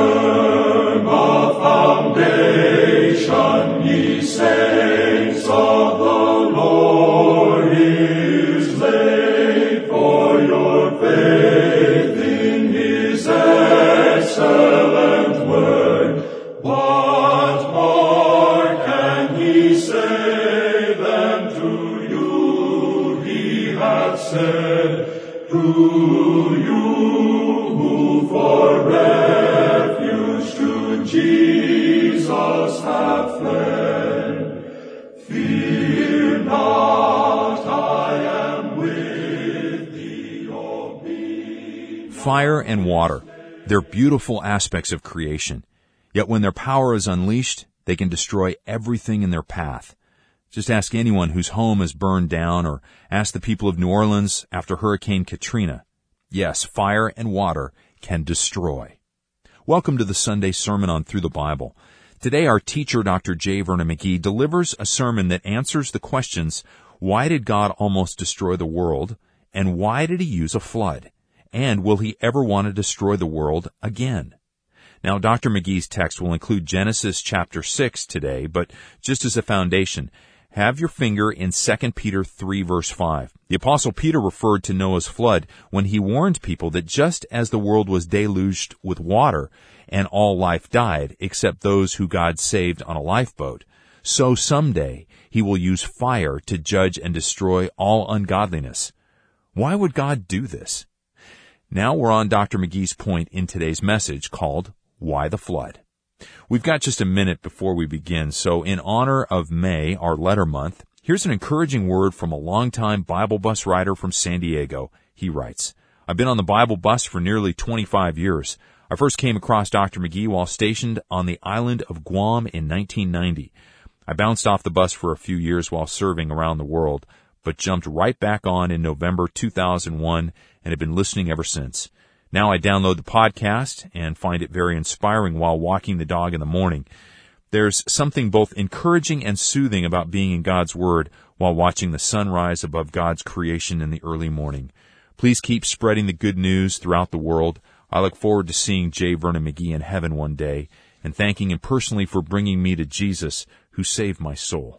firm a foundation, ye saints of the Lord is laid, for your faith in his excellent word. What more can he say than to you he hath said, to you who for refuge to Jesus have fled? Fear not, I am with thee, O be. Fire and water, they're beautiful aspects of creation. Yet when their power is unleashed, they can destroy everything in their path. Just ask anyone whose home is burned down, or ask the people of New Orleans after Hurricane Katrina. Yes, fire and water can destroy. Welcome to the Sunday Sermon on Through the Bible. Today our teacher, Dr. J. Vernon McGee, delivers a sermon that answers the questions, why did God almost destroy the world, and why did he use a flood? And will he ever want to destroy the world again? Now, Dr. McGee's text will include Genesis chapter 6 today, but just as a foundation, have your finger in 2 Peter 3 verse 5. The Apostle Peter referred to Noah's flood when he warned people that just as the world was deluged with water and all life died except those who God saved on a lifeboat, so someday he will use fire to judge and destroy all ungodliness. Why would God do this? Now we're on Dr. McGee's point in today's message called Why the Flood? We've got just a minute before we begin, so in honor of May, our letter month, here's an encouraging word from a longtime Bible bus rider from San Diego. He writes, I've been on the Bible bus for nearly 25 years. I first came across Dr. McGee while stationed on the island of Guam in 1990. I bounced off the bus for a few years while serving around the world, but jumped right back on in November 2001 and have been listening ever since. Now I download the podcast and find it very inspiring while walking the dog in the morning. There's something both encouraging and soothing about being in God's Word while watching the sun rise above God's creation in the early morning. Please keep spreading the good news throughout the world. I look forward to seeing J. Vernon McGee in heaven one day and thanking him personally for bringing me to Jesus, who saved my soul.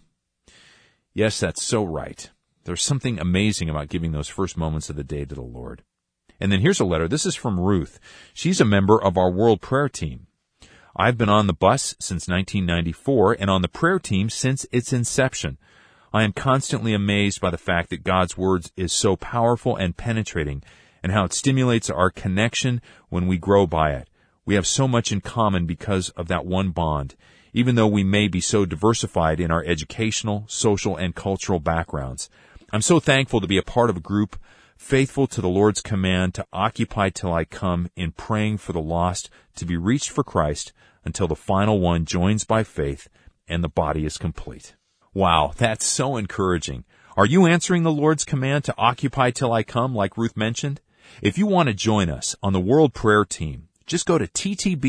Yes, that's so right. There's something amazing about giving those first moments of the day to the Lord. And then here's a letter. This is from Ruth. She's a member of our World Prayer Team. I've been on the bus since 1994 and on the prayer team since its inception. I am constantly amazed by the fact that God's Word is so powerful and penetrating and how it stimulates our connection when we grow by it. We have so much in common because of that one bond, even though we may be so diversified in our educational, social, and cultural backgrounds. I'm so thankful to be a part of a group faithful to the Lord's command to occupy till I come in praying for the lost to be reached for Christ until the final one joins by faith and the body is complete. Wow, that's so encouraging. Are you answering the Lord's command to occupy till I come, like Ruth mentioned? If you want to join us on the World Prayer Team, just go to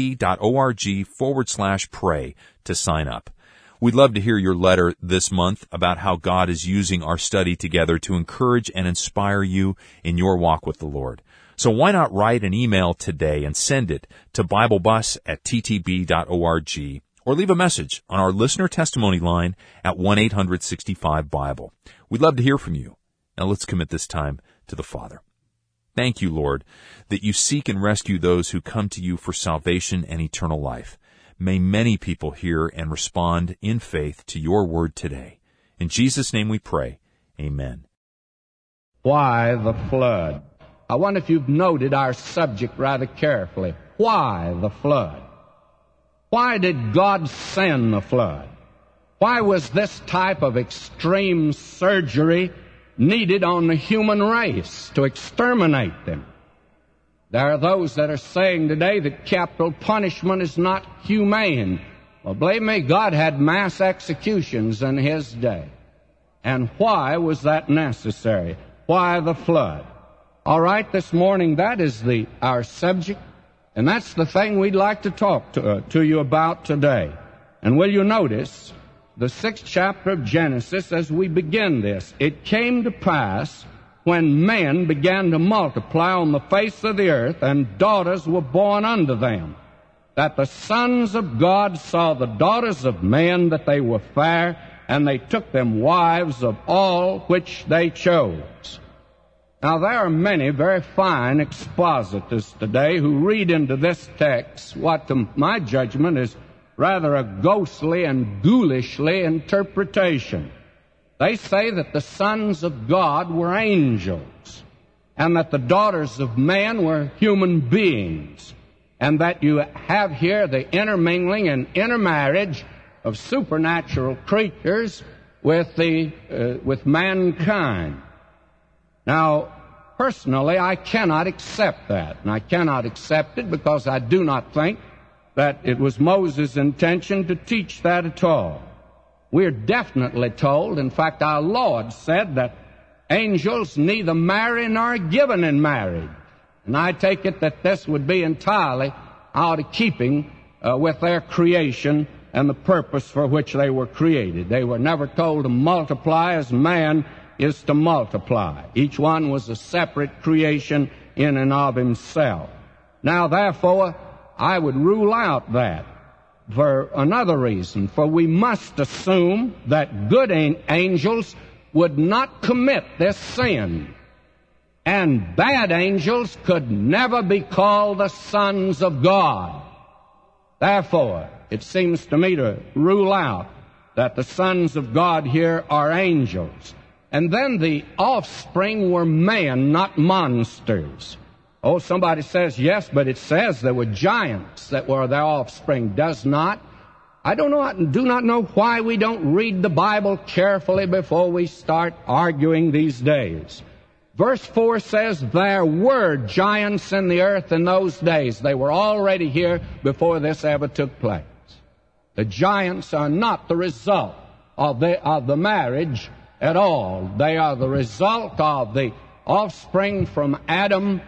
ttb.org/pray to sign up. We'd love to hear your letter this month about how God is using our study together to encourage and inspire you in your walk with the Lord. So why not write an email today and send it to BibleBus@ttb.org or leave a message on our listener testimony line at 1-800-65-BIBLE. We'd love to hear from you. Now let's commit this time to the Father. Thank you, Lord, that you seek and rescue those who come to you for salvation and eternal life. May many people hear and respond in faith to your word today. In Jesus' name we pray. Amen. Why the flood? I wonder if you've noted our subject rather carefully. Why the flood? Why did God send the flood? Why was this type of extreme surgery needed on the human race to exterminate them? There are those that are saying today that capital punishment is not humane. Well, believe me, God had mass executions in His day. And why was that necessary? Why the flood? All right, this morning, that is our subject, and that's the thing we'd like to talk to you about today. And will you notice the 6th chapter of Genesis as we begin this? It came to pass when men began to multiply on the face of the earth, and daughters were born unto them. that the sons of God saw the daughters of men, that they were fair, and they took them wives of all which they chose. Now, there are many very fine expositors today who read into this text what, to my judgment, is rather a ghostly and ghoulishly interpretation. They say that the sons of God were angels, and that the daughters of men were human beings, and that you have here the intermingling and intermarriage of supernatural creatures with mankind. Now, personally, I cannot accept that, and I cannot accept it because I do not think that it was Moses' intention to teach that at all. We're definitely told, in fact, our Lord said that angels neither marry nor are given in marriage. And I take it that this would be entirely out of keeping with their creation and the purpose for which they were created. They were never told to multiply as man is to multiply. Each one was a separate creation in and of himself. Now, therefore, I would rule out that for another reason, for we must assume that good angels would not commit this sin, and bad angels could never be called the sons of God. Therefore, it seems to me to rule out that the sons of God here are angels. And then the offspring were men, not monsters. Oh, somebody says, yes, but it says there were giants that were their offspring. Does not. I do not know why we don't read the Bible carefully before we start arguing these days. Verse 4 says, there were giants in the earth in those days. They were already here before this ever took place. The giants are not the result of the marriage at all. They are the result of the offspring from Adam,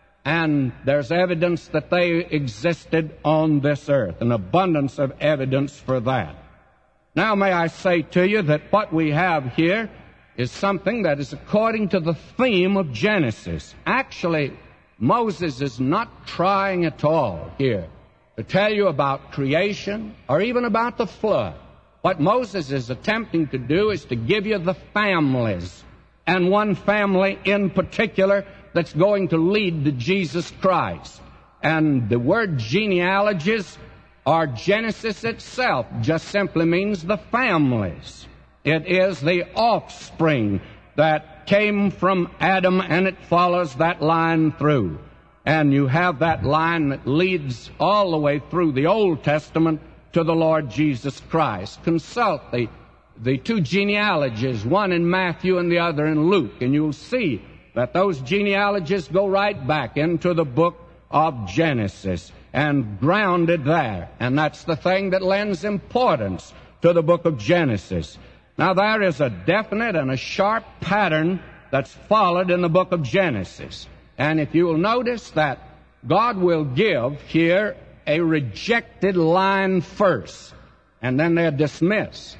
and there's evidence that they existed on this earth, an abundance of evidence for that. Now, may I say to you that what we have here is something that is according to the theme of Genesis. Actually, Moses is not trying at all here to tell you about creation or even about the flood. What Moses is attempting to do is to give you the families, and one family in particular that's going to lead to Jesus Christ. And the word genealogies or Genesis itself just simply means the families. It is the offspring that came from Adam, and it follows that line through. And you have that line that leads all the way through the Old Testament to the Lord Jesus Christ. Consult the two genealogies, one in Matthew and the other in Luke, and you'll see that those genealogies go right back into the book of Genesis and grounded there. And that's the thing that lends importance to the book of Genesis. Now, there is a definite and a sharp pattern that's followed in the book of Genesis. And if you will notice that God will give here a rejected line first, and then they're dismissed.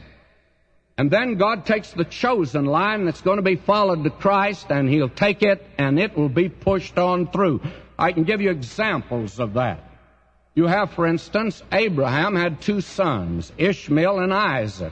And then God takes the chosen line that's going to be followed to Christ, and He'll take it, and it will be pushed on through. I can give you examples of that. You have, for instance, Abraham had two sons, Ishmael and Isaac.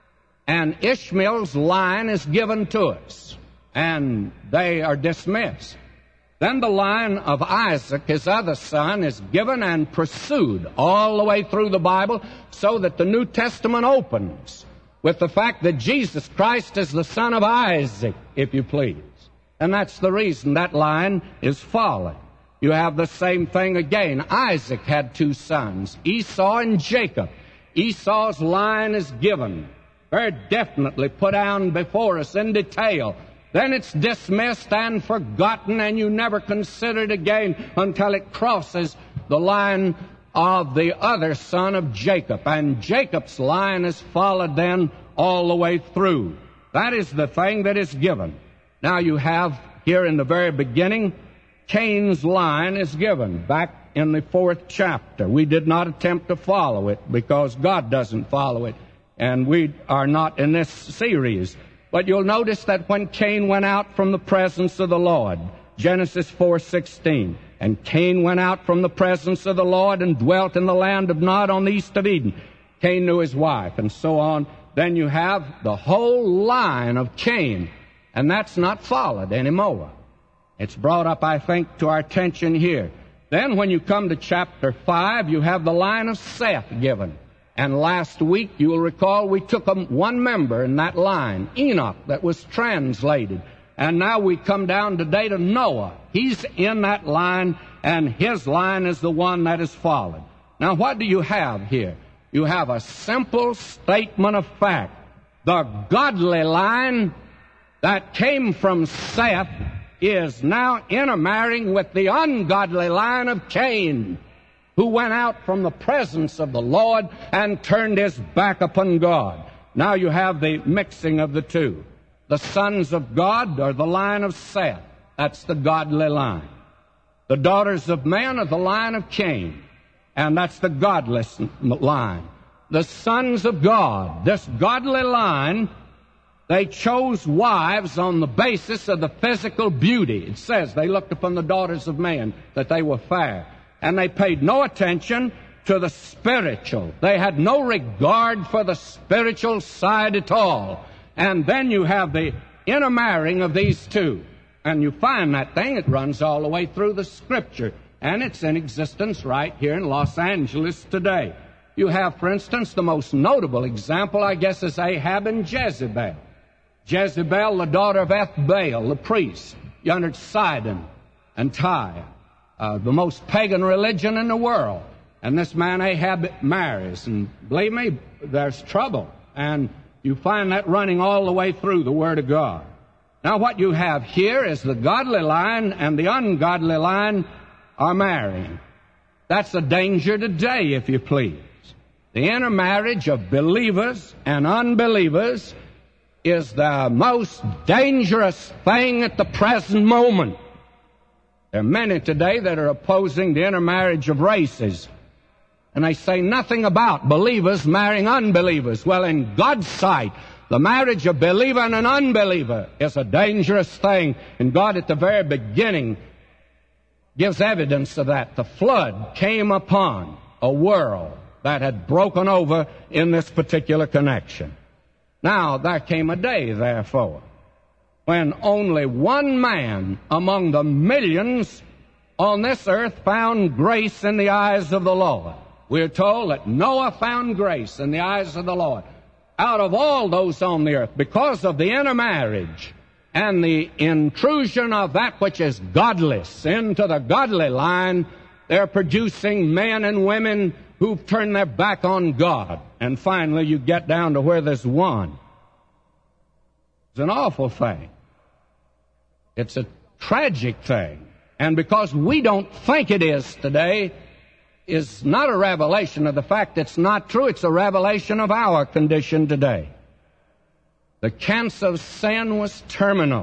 And Ishmael's line is given to us, and they are dismissed. Then the line of Isaac, his other son, is given and pursued all the way through the Bible, so that the New Testament opens with the fact that Jesus Christ is the son of Isaac, if you please. And that's the reason that line is followed. You have the same thing again. Isaac had two sons, Esau and Jacob. Esau's line is given, very definitely put down before us in detail. Then it's dismissed and forgotten, and you never consider it again until it crosses the line of the other son of Jacob. And Jacob's line is followed then all the way through. That is the thing that is given. Now you have here in the very beginning, Cain's line is given back in the 4th chapter. We did not attempt to follow it because God doesn't follow it, and we are not in this series. But you'll notice that when Cain went out from the presence of the Lord, Genesis 4:16, And Cain went out from the presence of the Lord and dwelt in the land of Nod on the east of Eden. Cain knew his wife, and so on. Then you have the whole line of Cain, and that's not followed anymore. It's brought up, I think, to our attention here. Then when you come to chapter 5, you have the line of Seth given. And last week, you will recall, we took one member in that line, Enoch, that was translated. And now we come down today to Noah. He's in that line, and his line is the one that is followed. Now, what do you have here? You have a simple statement of fact. The godly line that came from Seth is now intermarrying with the ungodly line of Cain, who went out from the presence of the Lord and turned his back upon God. Now you have the mixing of the two. The sons of God are the line of Seth. That's the godly line. The daughters of men are the line of Cain, and that's the godless line. The sons of God, this godly line, they chose wives on the basis of the physical beauty. It says they looked upon the daughters of men, that they were fair. And they paid no attention to the spiritual. They had no regard for the spiritual side at all. And then you have the intermarrying of these two. And you find that thing, it runs all the way through the Scripture. And it's in existence right here in Los Angeles today. You have, for instance, the most notable example, I guess, is Ahab and Jezebel. Jezebel, the daughter of Ethbaal, the priest, yonder at Sidon and Tyre, the most pagan religion in the world. And this man Ahab marries, and believe me, there's trouble. And you find that running all the way through the Word of God. Now what you have here is the godly line and the ungodly line are marrying. That's a danger today, if you please. The intermarriage of believers and unbelievers is the most dangerous thing at the present moment. There are many today that are opposing the intermarriage of races. And they say nothing about believers marrying unbelievers. Well, in God's sight, the marriage of believer and an unbeliever is a dangerous thing. And God at the very beginning gives evidence of that. The flood came upon a world that had broken over in this particular connection. Now, there came a day, therefore, when only one man among the millions on this earth found grace in the eyes of the Lord. We're told that Noah found grace in the eyes of the Lord. Out of all those on the earth, because of the intermarriage and the intrusion of that which is godless into the godly line, they're producing men and women who've turned their back on God. And finally, you get down to where there's one. It's an awful thing. It's a tragic thing. And because we don't think it is today, is not a revelation of the fact it's not true. It's a revelation of our condition today. The cancer of sin was terminal.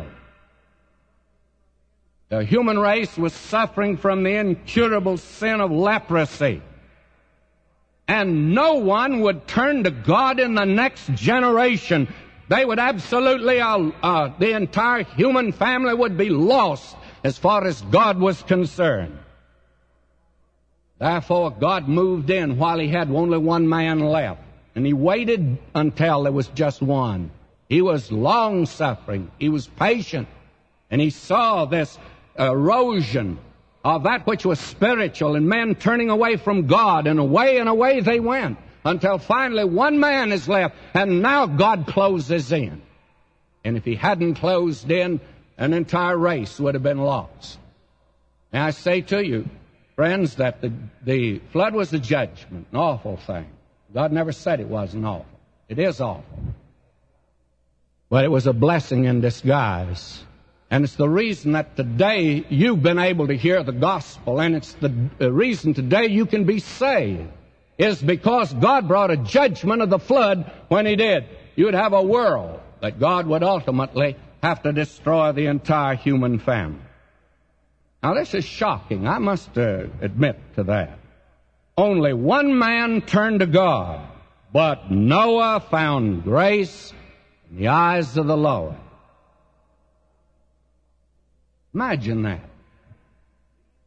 The human race was suffering from the incurable sin of leprosy. And no one would turn to God in the next generation. They would absolutely, the entire human family would be lost as far as God was concerned. Therefore, God moved in while he had only one man left. And he waited until there was just one. He was long-suffering. He was patient. And he saw this erosion of that which was spiritual and men turning away from God, and away they went until finally one man is left, and now God closes in. And if he hadn't closed in, an entire race would have been lost. And I say to you, friends, that the flood was a judgment, an awful thing. God never said it wasn't awful. It is awful. But it was a blessing in disguise. And it's the reason that today you've been able to hear the gospel, and it's the reason today you can be saved, is because God brought a judgment of the flood when he did. You'd have a world that God would ultimately have to destroy the entire human family. Now this is shocking. I must admit to that. Only one man turned to God, but Noah found grace in the eyes of the Lord. Imagine that.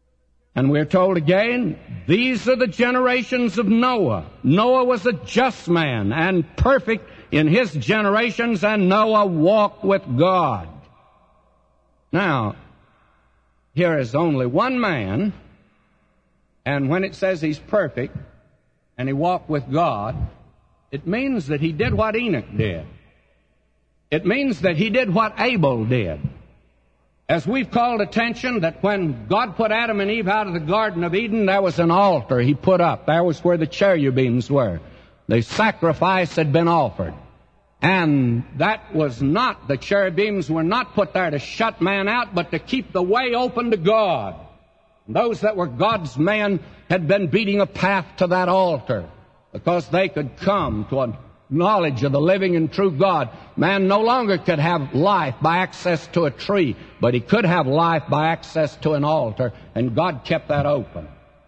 And we're told again, these are the generations of Noah. Noah was a just man and perfect in his generations, and Noah walked with God. Now, here is only one man, and when it says he's perfect and he walked with God, it means that he did what Enoch did. It means that he did what Abel did. As we've called attention that when God put Adam and Eve out of the Garden of Eden, there was an altar he put up. That was where the cherubims were. The sacrifice had been offered. And that was not, the cherubims were not put there to shut man out, but to keep the way open to God. Those that were God's men had been beating a path to that altar because they could come to a knowledge of the living and true God. Man no longer could have life by access to a tree, but he could have life by access to an altar, and God kept that open.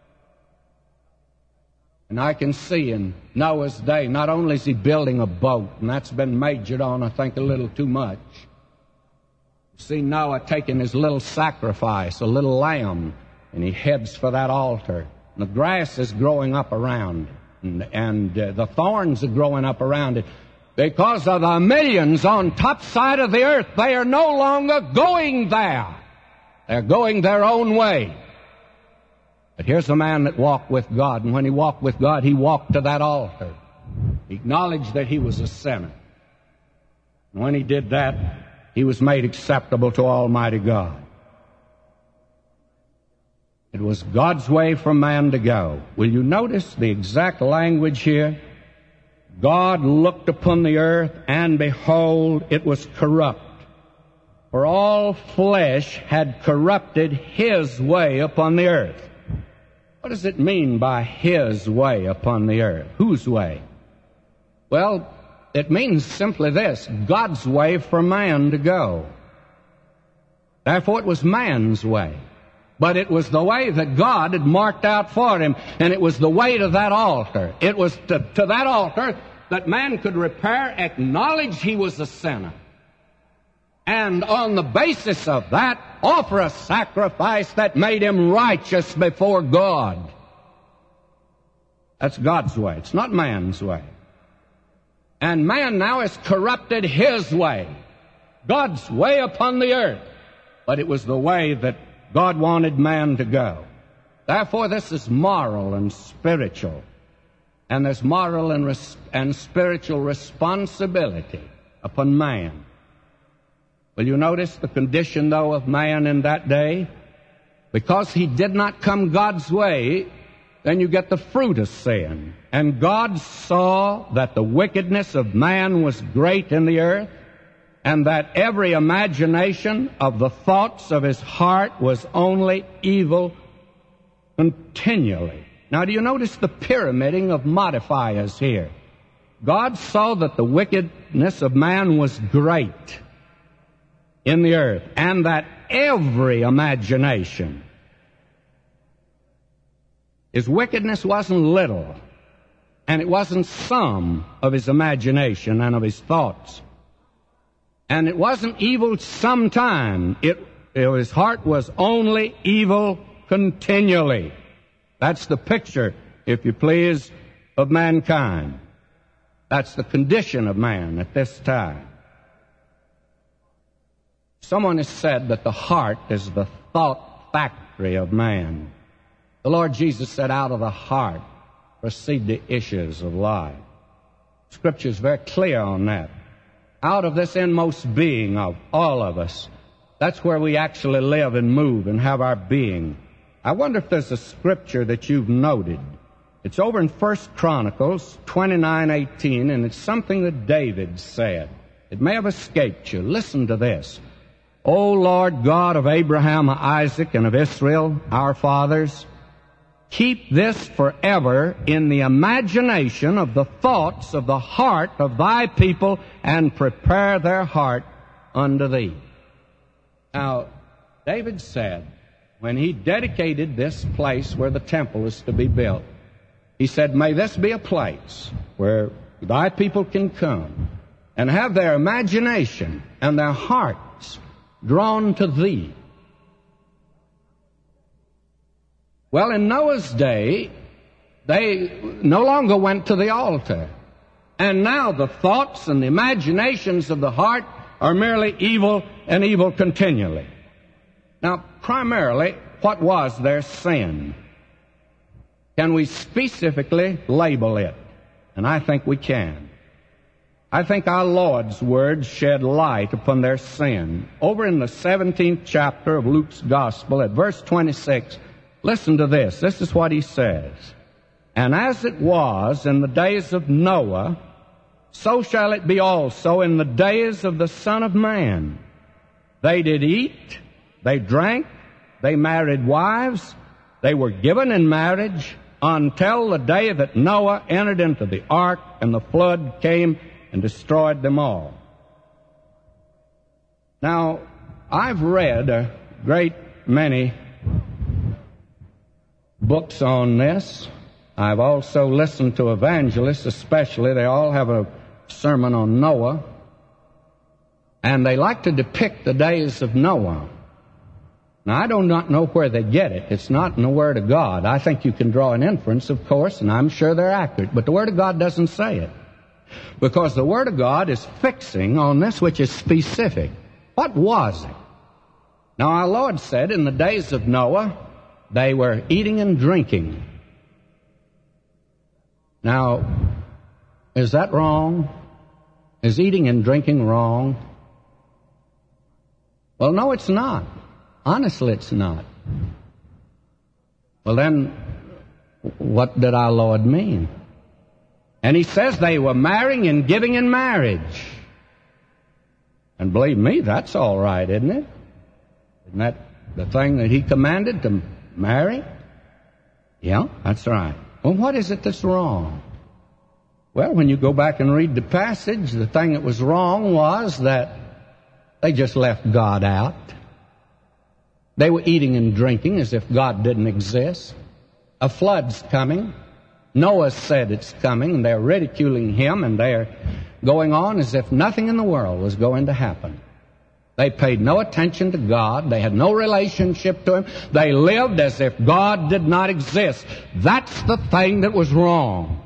And I can see in Noah's day, not only is he building a boat, and that's been majored on, I think, a little too much. See Noah taking his little sacrifice, a little lamb, and he heads for that altar. And the grass is growing up around it. And the thorns are growing up around it. Because of the millions on top side of the earth, they are no longer going there. They're going their own way. But here's a man that walked with God, and when he walked with God, he walked to that altar. He acknowledged that he was a sinner. And when he did that, he was made acceptable to Almighty God. It was God's way for man to go. Will you notice the exact language here? God looked upon the earth, and behold, it was corrupt. For all flesh had corrupted his way upon the earth. What does it mean by his way upon the earth? Whose way? Well, it means simply this: God's way for man to go. Therefore, it was man's way. But it was the way that God had marked out for him, and it was the way to that altar. It was to that altar that man could repair, acknowledge he was a sinner, and on the basis of that, offer a sacrifice that made him righteous before God. That's God's way. It's not man's way. And man now has corrupted his way, God's way upon the earth. But it was the way that God wanted man to go. Therefore, this is moral and spiritual. And there's moral and spiritual responsibility upon man. Will you notice the condition, though, of man in that day? Because he did not come God's way, then you get the fruit of sin. And God saw that the wickedness of man was great in the earth, and that every imagination of the thoughts of his heart was only evil continually. Now, do you notice the pyramiding of modifiers here? God saw that the wickedness of man was great in the earth, and that every imagination, his wickedness wasn't little, and it wasn't some of his imagination and of his thoughts. And it wasn't evil sometime. His heart was only evil continually. That's the picture, if you please, of mankind. That's the condition of man at this time. Someone has said that the heart is the thought factory of man. The Lord Jesus said, out of the heart proceed the issues of life. Scripture is very clear on that. Out of this inmost being of all of us, that's where we actually live and move and have our being. I wonder if there's a scripture that you've noted. It's over in 1 Chronicles 29:18, and it's something that David said. It may have escaped you. Listen to this. O Lord God of Abraham, Isaac, and of Israel, our fathers, keep this forever in the imagination of the thoughts of the heart of thy people, and prepare their heart unto thee. Now, David said, when he dedicated this place where the temple is to be built, he said, may this be a place where thy people can come and have their imagination and their hearts drawn to thee. Well, in Noah's day, they no longer went to the altar. And now the thoughts and the imaginations of the heart are merely evil and evil continually. Now, primarily, what was their sin? Can we specifically label it? And I think we can. I think our Lord's words shed light upon their sin. Over in the 17th chapter of Luke's Gospel, at verse 26, listen to this. This is what he says. And as it was in the days of Noah, so shall it be also in the days of the Son of Man. They did eat, they drank, they married wives, they were given in marriage until the day that Noah entered into the ark and the flood came and destroyed them all. Now, I've read a great many books on this. I've also listened to evangelists, especially. They all have a sermon on Noah. And they like to depict the days of Noah. Now, I do not know where they get it. It's not in the Word of God. I think you can draw an inference, of course, and I'm sure they're accurate. But the Word of God doesn't say it. Because the Word of God is fixing on this which is specific. What was it? Now, our Lord said in the days of Noah, they were eating and drinking. Now, is that wrong? Is eating and drinking wrong? Well, no, it's not. Honestly, it's not. Well, then, what did our Lord mean? And he says they were marrying and giving in marriage. And believe me, that's all right, isn't it? Isn't that the thing that he commanded, to marry? Yeah, that's right. Well, what is it that's wrong? Well, when you go back and read the passage, the thing that was wrong was that they just left God out. They were eating and drinking as if God didn't exist. A flood's coming. Noah said it's coming, and they're ridiculing him, and they're going on as if nothing in the world was going to happen. They paid no attention to God. They had no relationship to Him. They lived as if God did not exist. That's the thing that was wrong.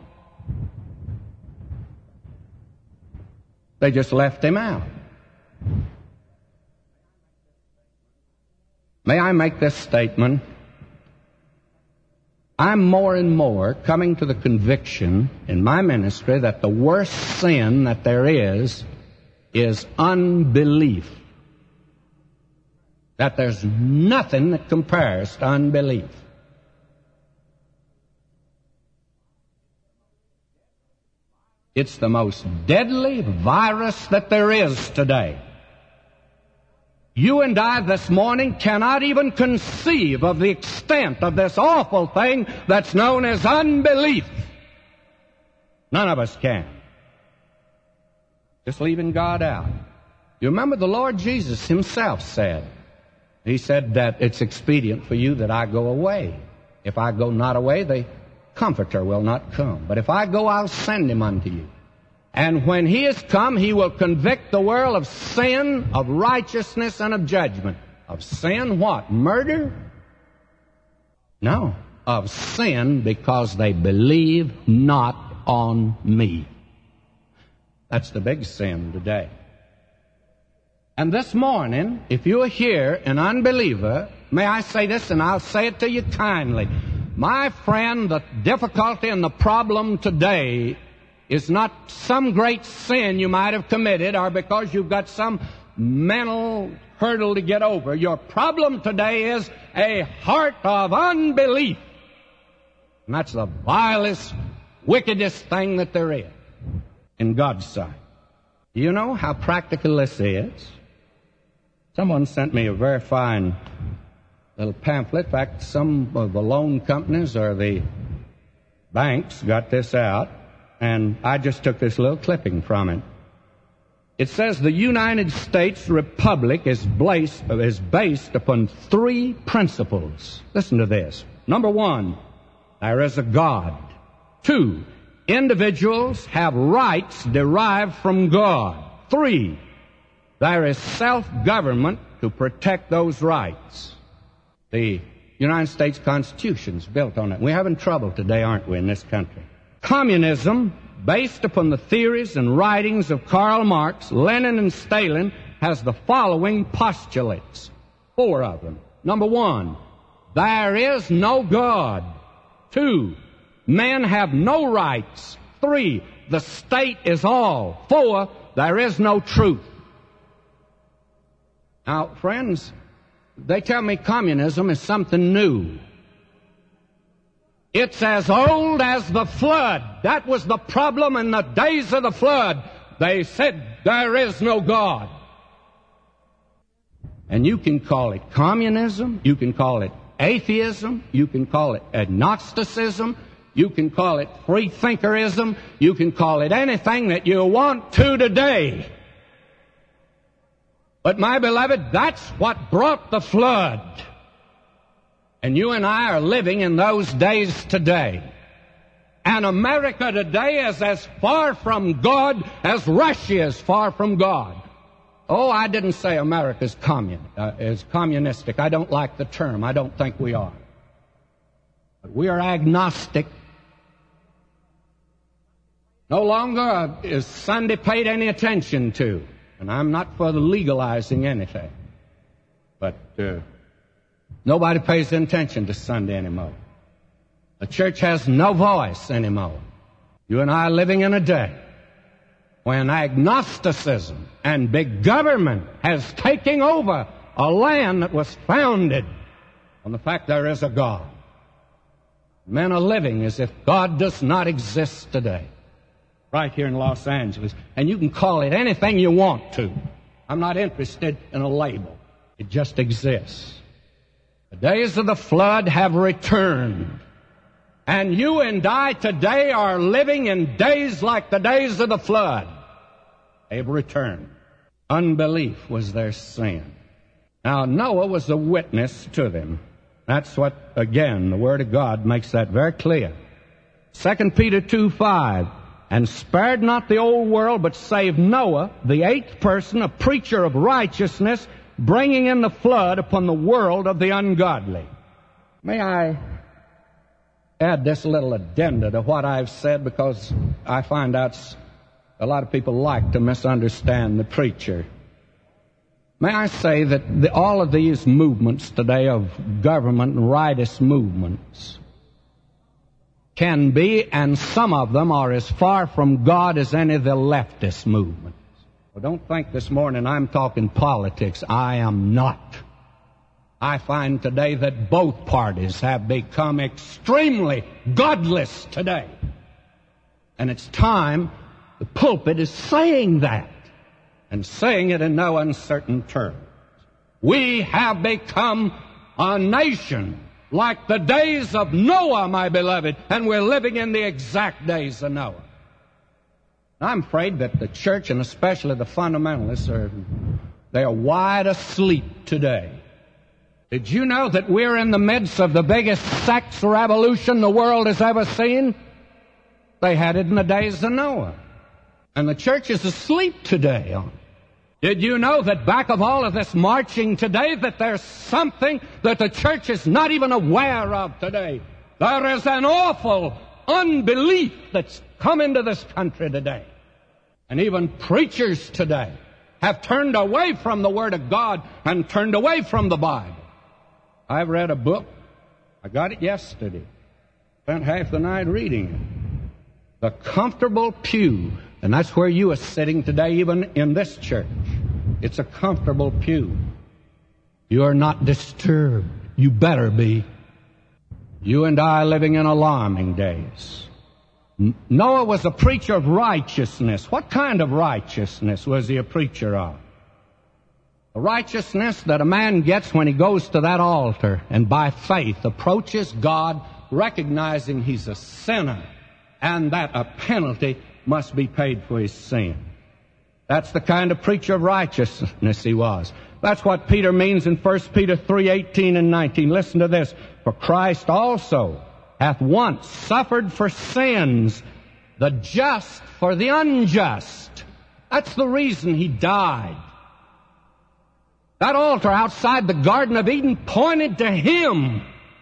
They just left Him out. May I make this statement? I'm more and more coming to the conviction in my ministry that the worst sin that there is unbelief. That there's nothing that compares to unbelief. It's the most deadly virus that there is today. You and I this morning cannot even conceive of the extent of this awful thing that's known as unbelief. None of us can. Just leaving God out. You remember the Lord Jesus Himself said, He said that it's expedient for you that I go away. If I go not away, the Comforter will not come. But if I go, I'll send Him unto you. And when He has come, He will convict the world of sin, of righteousness, and of judgment. Of sin, what? Murder? No. Of sin, because they believe not on Me. That's the big sin today. And this morning, if you are here, an unbeliever, may I say this, and I'll say it to you kindly. My friend, the difficulty and the problem today is not some great sin you might have committed or because you've got some mental hurdle to get over. Your problem today is a heart of unbelief. And that's the vilest, wickedest thing that there is in God's sight. Do you know how practical this is? Someone sent me a very fine little pamphlet. In fact, some of the loan companies or the banks got this out. And I just took this little clipping from it. It says the United States Republic is based upon three principles. Listen to this. Number one, there is a God. Two, individuals have rights derived from God. Three, there is self-government to protect those rights. The United States Constitution's built on it. We're having trouble today, aren't we, in this country? Communism, based upon the theories and writings of Karl Marx, Lenin, and Stalin, has the following postulates. 4 of them. Number 1, there is no God. 2, men have no rights. 3, the state is all. 4, there is no truth. Now, friends, they tell me communism is something new. It's as old as the flood. That was the problem in the days of the flood. They said there is no God. And you can call it communism, you can call it atheism, you can call it agnosticism, you can call it freethinkerism, you can call it anything that you want to today. But my beloved, that's what brought the flood. And you and I are living in those days today. And America today is as far from God as Russia is far from God. Oh, I didn't say America's communistic. I don't like the term. I don't think we are. But we are agnostic. No longer is Sunday paid any attention to. And I'm not for the legalizing anything. But nobody pays attention to Sunday anymore. The church has no voice anymore. You and I are living in a day when agnosticism and big government has taken over a land that was founded on the fact there is a God. Men are living as if God does not exist today. Right here in Los Angeles. And you can call it anything you want to. I'm not interested in a label. It just exists. The days of the flood have returned. And you and I today are living in days like the days of the flood. They've returned. Unbelief was their sin. Now, Noah was a witness to them. That's what, again, the Word of God makes that very clear. 2 Peter 2:5, and spared not the old world, but saved Noah, the 8th person, a preacher of righteousness, bringing in the flood upon the world of the ungodly. May I add this little addenda to what I've said, because I find out a lot of people like to misunderstand the preacher. May I say that all of these movements today of government and rightist movements can be, and some of them are as far from God as any of the leftist movements. Well, don't think this morning I'm talking politics. I am not. I find today that both parties have become extremely godless today. And it's time the pulpit is saying that, and saying it in no uncertain terms. We have become a nation like the days of Noah, my beloved, and we're living in the exact days of Noah. I'm afraid that the church, and especially the fundamentalists, they are wide asleep today. Did you know that we're in the midst of the biggest sex revolution the world has ever seen? They had it in the days of Noah. And the church is asleep today on it. Did you know that back of all of this marching today, that there's something that the church is not even aware of today? There is an awful unbelief that's come into this country today. And even preachers today have turned away from the Word of God and turned away from the Bible. I've read a book. I got it yesterday. Spent half the night reading it. The Comfortable Pew. And that's where you are sitting today, even in this church. It's a comfortable pew. You are not disturbed. You better be. You and I are living in alarming days. Noah was a preacher of righteousness. What kind of righteousness was he a preacher of? The righteousness that a man gets when he goes to that altar and by faith approaches God, recognizing he's a sinner and that a penalty must be paid for his sin. That's the kind of preacher of righteousness he was. That's what Peter means in 1 Peter 3:18 and 19. Listen to this. For Christ also hath once suffered for sins, the just for the unjust. That's the reason he died. That altar outside the Garden of Eden pointed to him.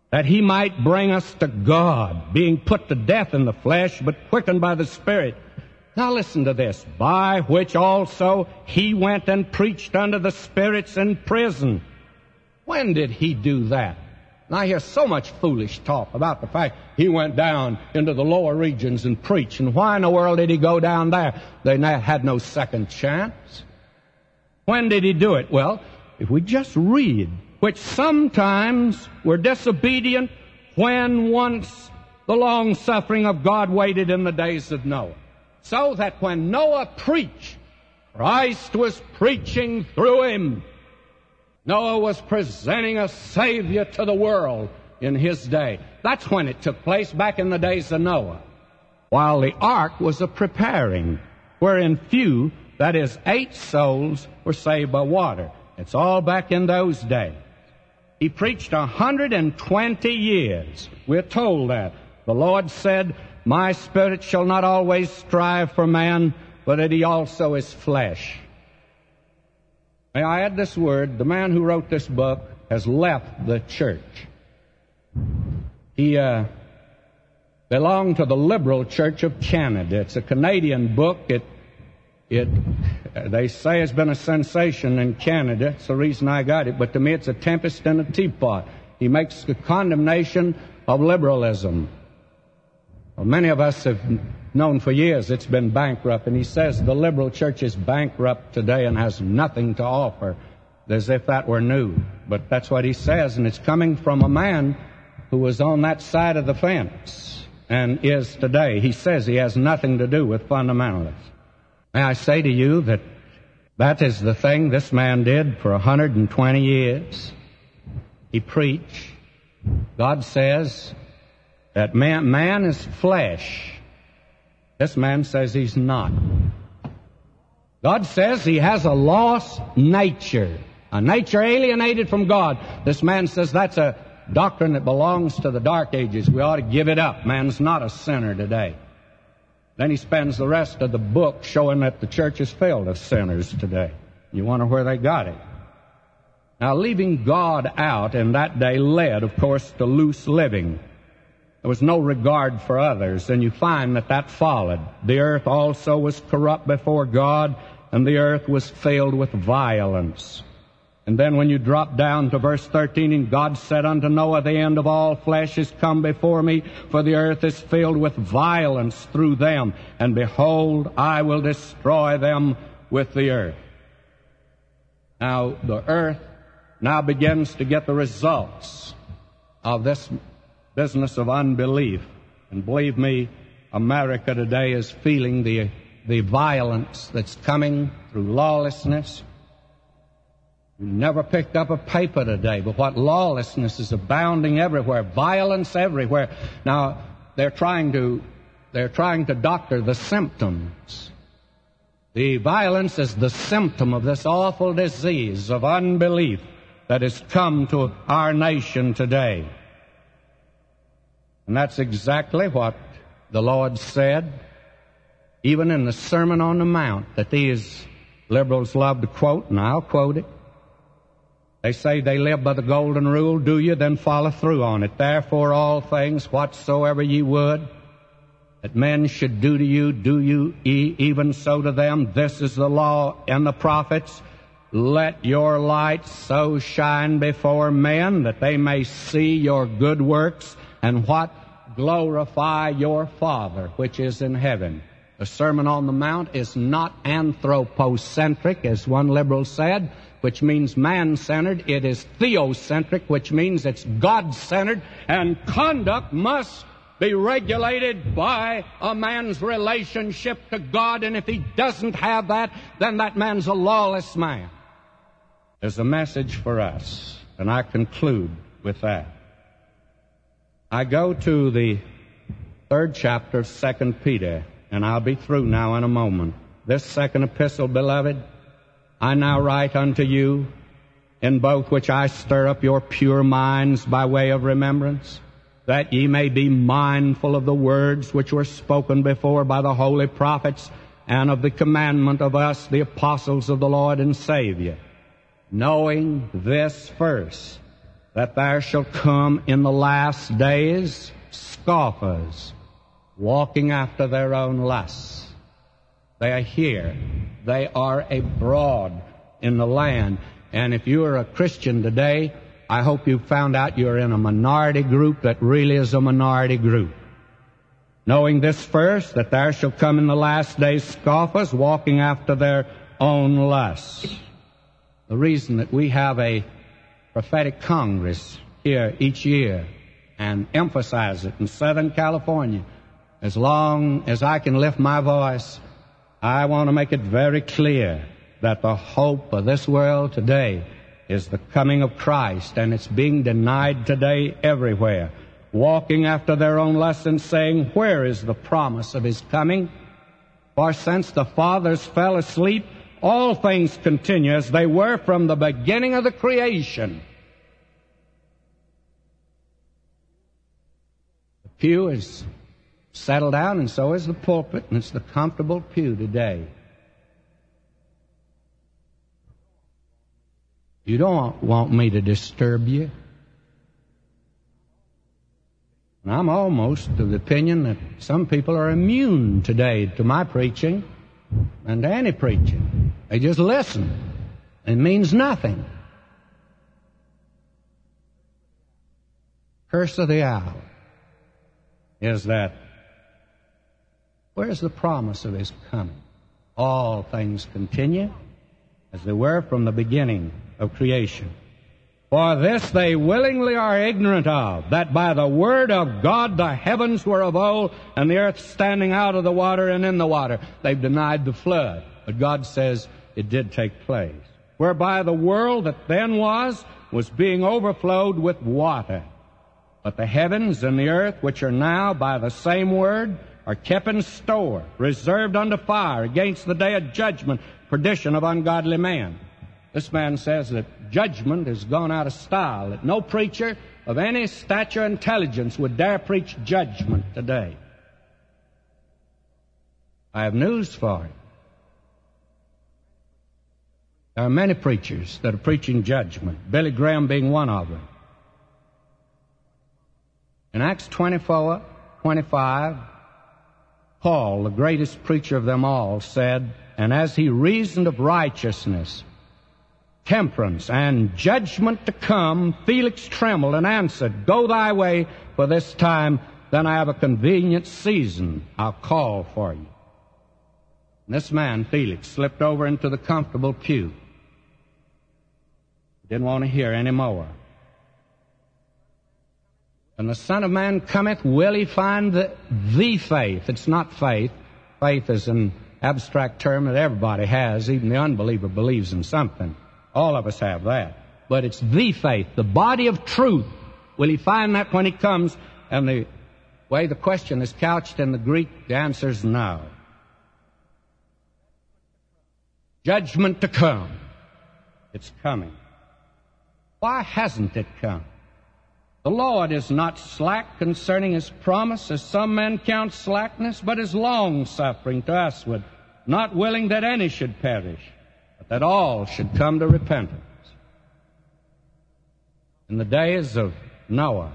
that he might bring us to God, being put to death in the flesh, but quickened by the Spirit. Now listen to this. By which also he went and preached unto the spirits in prison. When did he do that? And I hear so much foolish talk about the fact he went down into the lower regions and preached. And why in the world did he go down there? They had no second chance. When did he do it? Well, if we just read, which sometimes were disobedient when once the long-suffering of God waited in the days of Noah. So that when Noah preached, Christ was preaching through him. Noah was presenting a Savior to the world in his day. That's when it took place, back in the days of Noah. While the ark was a preparing, wherein few, that is 8 souls, were saved by water. It's all back in those days. He preached 120 years. We're told that. The Lord said, my spirit shall not always strive for man, but that he also is flesh. May I add this word? The man who wrote this book has left the church. He belonged to the Liberal Church of Canada. It's a Canadian book. They say it's been a sensation in Canada. It's the reason I got it. But to me, it's a tempest in a teapot. He makes the condemnation of liberalism. Well, many of us have known for years it's been bankrupt, and he says the liberal church is bankrupt today and has nothing to offer, as if that were new. But that's what he says, and it's coming from a man who was on that side of the fence and is today. He says he has nothing to do with fundamentalists. May I say to you that that is the thing this man did for 120 years. He preached. God says that man is flesh. This man says he's not. God says he has a lost nature, a nature alienated from God. This man says that's a doctrine that belongs to the Dark Ages. We ought to give it up. Man's not a sinner today. Then he spends the rest of the book showing that the church is filled with sinners today. You wonder where they got it. Now, leaving God out in that day led, of course, to loose living. There was no regard for others, and you find that followed. The earth also was corrupt before God, and the earth was filled with violence. And then when you drop down to verse 13, and God said unto Noah, the end of all flesh is come before me, for the earth is filled with violence through them, and behold, I will destroy them with the earth. Now, the earth now begins to get the results of this business of unbelief. And believe me, America today is feeling the violence that's coming through lawlessness. You never picked up a paper today, but what lawlessness is abounding everywhere, violence everywhere. Now, they're trying to doctor the symptoms. The violence is the symptom of this awful disease of unbelief that has come to our nation today. And that's exactly what the Lord said, even in the Sermon on the Mount, that these liberals love to quote, and I'll quote it. They say they live by the golden rule. Do you? Then follow through on it. Therefore, all things whatsoever ye would that men should do to you, do you even so to them. This is the law and the prophets. Let your light so shine before men that they may see your good works and what? Glorify your Father which is in heaven. The Sermon on the Mount is not anthropocentric, as one liberal said, which means man-centered. It is theocentric, which means it's God-centered, and conduct must be regulated by a man's relationship to God, and if he doesn't have that, then that man's a lawless man. There's a message for us, and I conclude with that. I go to the 3rd chapter of 2 Peter, and I'll be through now in a moment. This second epistle, beloved, I now write unto you, in both which I stir up your pure minds by way of remembrance, that ye may be mindful of the words which were spoken before by the holy prophets, and of the commandment of us, the apostles of the Lord and Savior, knowing this first, that there shall come in the last days scoffers, walking after their own lusts. They are here. They are abroad in the land. And if you are a Christian today, I hope you found out you're in a minority group that really is a minority group. Knowing this first, that there shall come in the last days scoffers, walking after their own lusts. The reason that we have a prophetic congress here each year and emphasize it in Southern California, as long as I can lift my voice, I want to make it very clear that the hope of this world today is the coming of Christ, and it's being denied today everywhere, walking after their own lusts and saying, where is the promise of His coming? For since the fathers fell asleep, all things continue as they were from the beginning of the creation. The pew is settled down, and so is the pulpit, and it's the comfortable pew today. You don't want me to disturb you. And I'm almost of the opinion that some people are immune today to my preaching and to any preaching. They just listen. It means nothing. Curse of the hour is that where's the promise of His coming? All things continue as they were from the beginning of creation. For this they willingly are ignorant of, that by the word of God the heavens were of old, and the earth standing out of the water and in the water. They've denied the flood, but God says it did take place. Whereby the world that then was being overflowed with water. But the heavens and the earth, which are now by the same word, are kept in store, reserved unto fire against the day of judgment, perdition of ungodly man. This man says that judgment has gone out of style, that no preacher of any stature or intelligence would dare preach judgment today. I have news for you. There are many preachers that are preaching judgment, Billy Graham being one of them. In Acts 24:25, Paul, the greatest preacher of them all, said, and as he reasoned of righteousness, temperance, and judgment to come, Felix trembled and answered, go thy way, for this time, then I have a convenient season. I'll call for you. And this man, Felix, slipped over into the comfortable pew. Didn't want to hear any more. And the Son of Man cometh, will He find the faith? It's not faith. Faith is an abstract term that everybody has. Even the unbeliever believes in something. All of us have that. But it's the faith, the body of truth. Will He find that when He comes? And the way the question is couched in the Greek, the answer is no. Judgment to come. It's coming. Why hasn't it come? The Lord is not slack concerning His promise, as some men count slackness, but is long-suffering to usward, not willing that any should perish, but that all should come to repentance. In the days of Noah,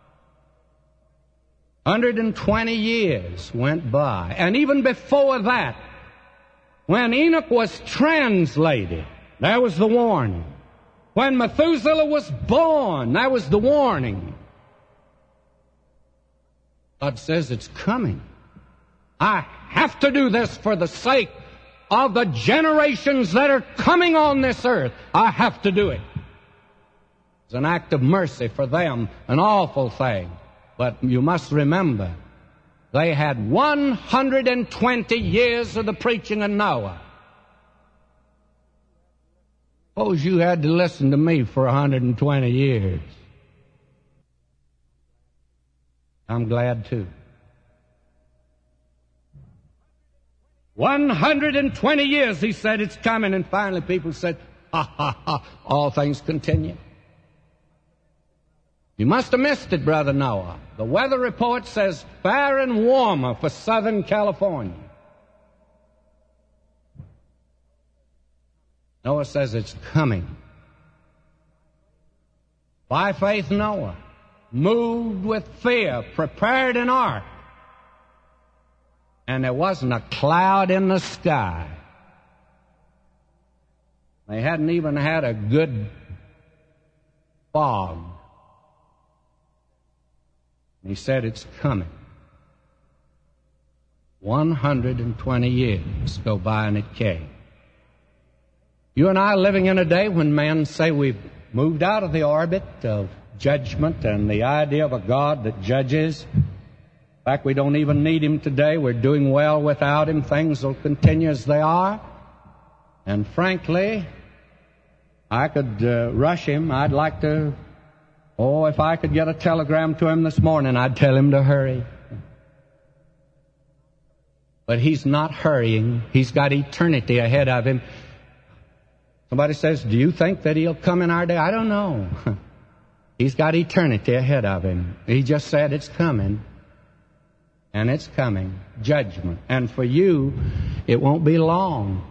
120 years went by, and even before that, when Enoch was translated, there was the warning. When Methuselah was born, that was the warning. God says it's coming. I have to do this for the sake of the generations that are coming on this earth. I have to do it. It's an act of mercy for them, an awful thing. But you must remember, they had 120 years of the preaching of Noah. Suppose you had to listen to me for 120 years. I'm glad too. 120 years, he said, it's coming. And finally people said, ha, ha, ha, all things continue. You must have missed it, Brother Noah. The weather report says fair and warmer for Southern California. Noah says it's coming. By faith Noah, moved with fear, prepared an ark, and there wasn't a cloud in the sky. They hadn't even had a good fog. And he said, it's coming. 120 years go by and it came. You and I are living in a day when men say we've moved out of the orbit of judgment and the idea of a God that judges. In fact, we don't even need Him today. We're doing well without Him. Things will continue as they are. And frankly, I could rush Him. I'd like to, if I could get a telegram to Him this morning, I'd tell Him to hurry. But He's not hurrying. He's got eternity ahead of Him. Somebody says, do you think that He'll come in our day? I don't know. He's got eternity ahead of Him. He just said it's coming. And it's coming. Judgment. And for you, it won't be long.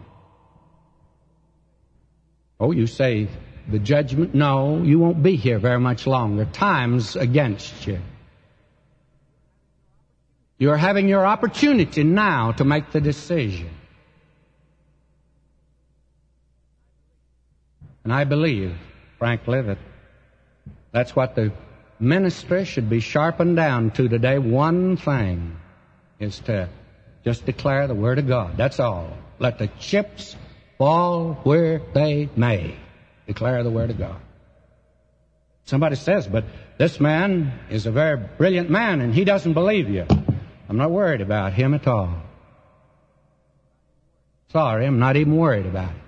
Oh, you say the judgment? No, you won't be here very much longer. Time's against you. You're having your opportunity now to make the decision. And I believe, frankly, that that's what the ministry should be sharpened down to today. One thing is to just declare the Word of God. That's all. Let the chips fall where they may. Declare the Word of God. Somebody says, but this man is a very brilliant man and he doesn't believe you. I'm not worried about him at all. Sorry, I'm not even worried about it.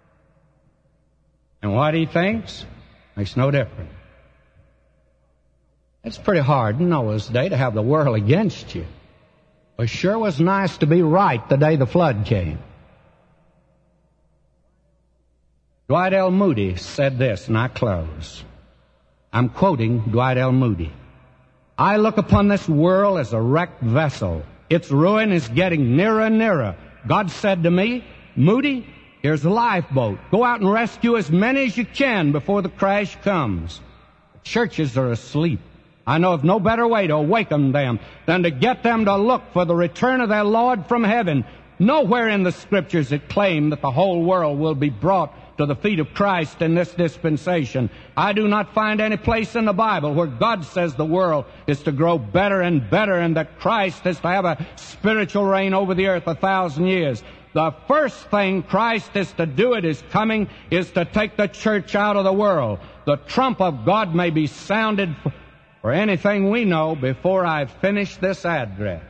And what he thinks makes no difference. It's pretty hard in Noah's day to have the world against you. It sure was nice to be right the day the flood came. Dwight L. Moody said this, and I close. I'm quoting Dwight L. Moody. I look upon this world as a wrecked vessel. Its ruin is getting nearer and nearer. God said to me, Moody, here's a lifeboat. Go out and rescue as many as you can before the crash comes. The churches are asleep. I know of no better way to awaken them than to get them to look for the return of their Lord from heaven. Nowhere in the Scriptures it claims that the whole world will be brought to the feet of Christ in this dispensation. I do not find any place in the Bible where God says the world is to grow better and better and that Christ is to have a spiritual reign over the earth 1,000 years. The first thing Christ is to do at His coming is to take the church out of the world. The trump of God may be sounded for anything we know before I've finished this address.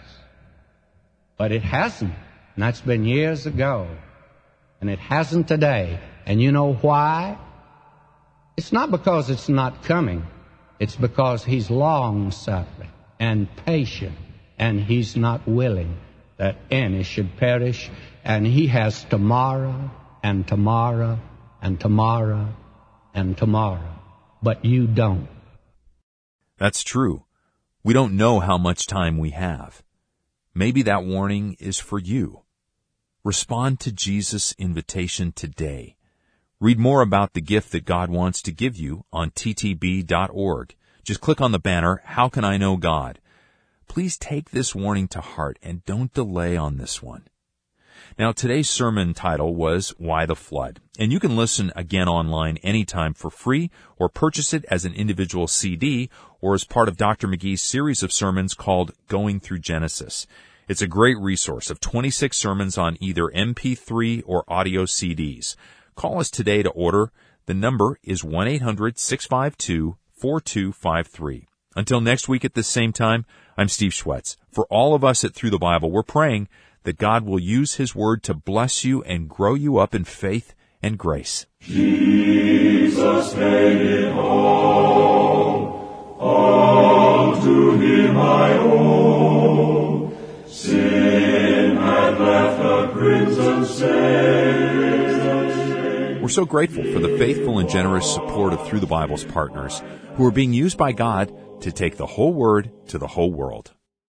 But it hasn't. And that's been years ago. And it hasn't today. And you know why? It's not because it's not coming. It's because He's long-suffering and patient. And He's not willing that any should perish. And He has tomorrow and tomorrow and tomorrow and tomorrow. But you don't. That's true. We don't know how much time we have. Maybe that warning is for you. Respond to Jesus' invitation today. Read more about the gift that God wants to give you on ttb.org. Just click on the banner, How Can I Know God? Please take this warning to heart and don't delay on this one. Now, today's sermon title was Why the Flood? And you can listen again online anytime for free or purchase it as an individual CD or as part of Dr. McGee's series of sermons called Going Through Genesis. It's a great resource of 26 sermons on either MP3 or audio CDs. Call us today to order. The number is 1-800-652-4253. Until next week at this same time, I'm Steve Schwetz. For all of us at Through the Bible, we're praying that God will use His Word to bless you and grow you up in faith and grace. Jesus made it all to Him I owe. Sin had left a crimson stain. We're so grateful for the faithful and generous support of Through the Bible's partners who are being used by God to take the whole Word to the whole world.